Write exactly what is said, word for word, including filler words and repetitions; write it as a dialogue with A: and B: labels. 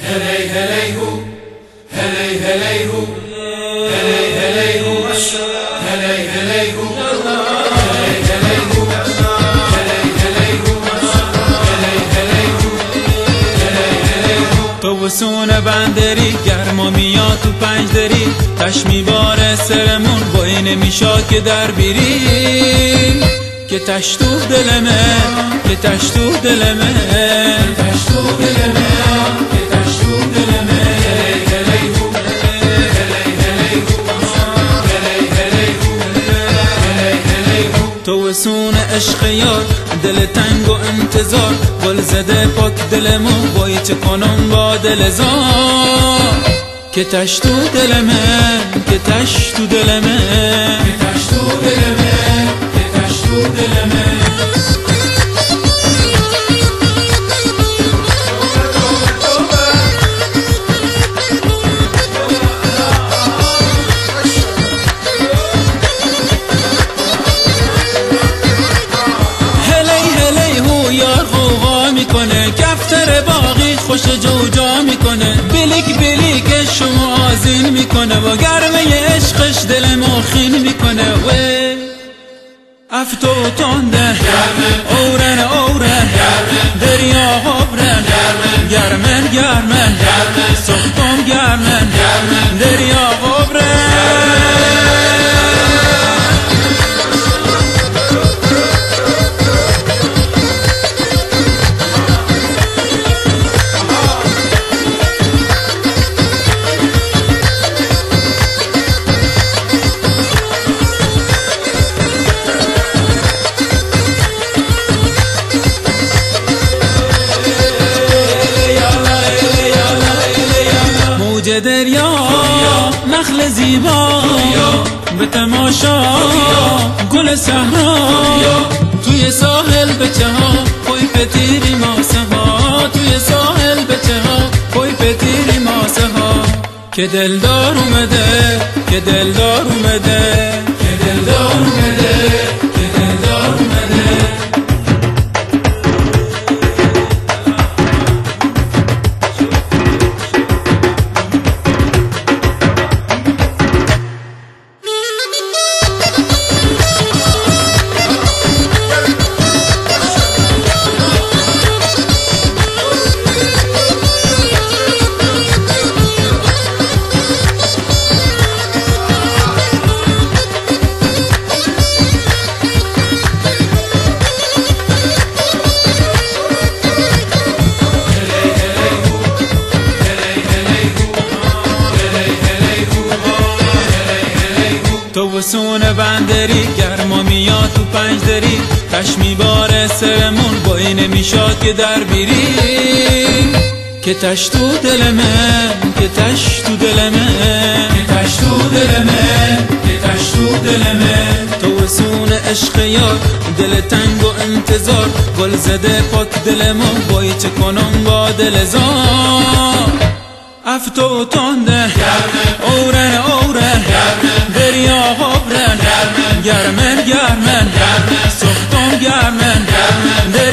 A: هلی هلی هو هلی هلی هو هلی هلی هو هلی هلی هو هلی هلی هو هلی هلی هو هلی هلی هو هلی هلی هو
B: تو وسون بندری گرما میاد تو پنج دری تش میباره سرمون وای نمیشا که در بیری که تش تو دلمه که تش تو دلمه
A: تش تو دلمه که تش تو دلمه هلی هلی هو هلی هلی هو هلی هلی هو هلی هلی هو
B: تو وسون عشق یار دل تنگ و انتظار گل زده پاک دلمو وای چه کنم با دل زار که تش تو دلمه که تش تو دلمه
A: که تش تو دلمه که تش تو دلمه
B: میکنه کفتر باقی خوش جوجا میکنه بلیک بلیک شما آزین میکنه و گرمه عشقش دل مخین میکنه و افتو تنده اورن اورن دریا غبرن گرمن گرمن سختم گرمن دریا غبرن دریا نخل زیبا به تماشا گل صحرا توی ساحل بچه ها پای پتیری ماسه ها توی ساحل بچه ها پای پتیری ماسه ها که دلدار اومده که دلدار اومده
A: که دلدار اومده که دلدار اومده
B: تو وسون بندری گرما میاد تو پنج دری تش میباره سرمون وای نمیشاد که در بیری که تش تو دلمه که تش تو دلمه
A: که تش تو دلمه که تش تو دلمه
B: تو وسون عشق یار دل تنگ و انتظار گل زده پاک دلمو وای چه کنم با دل زار افتو تنده اورن اورن دریا غبرن گرمن گرمن سختم گرمن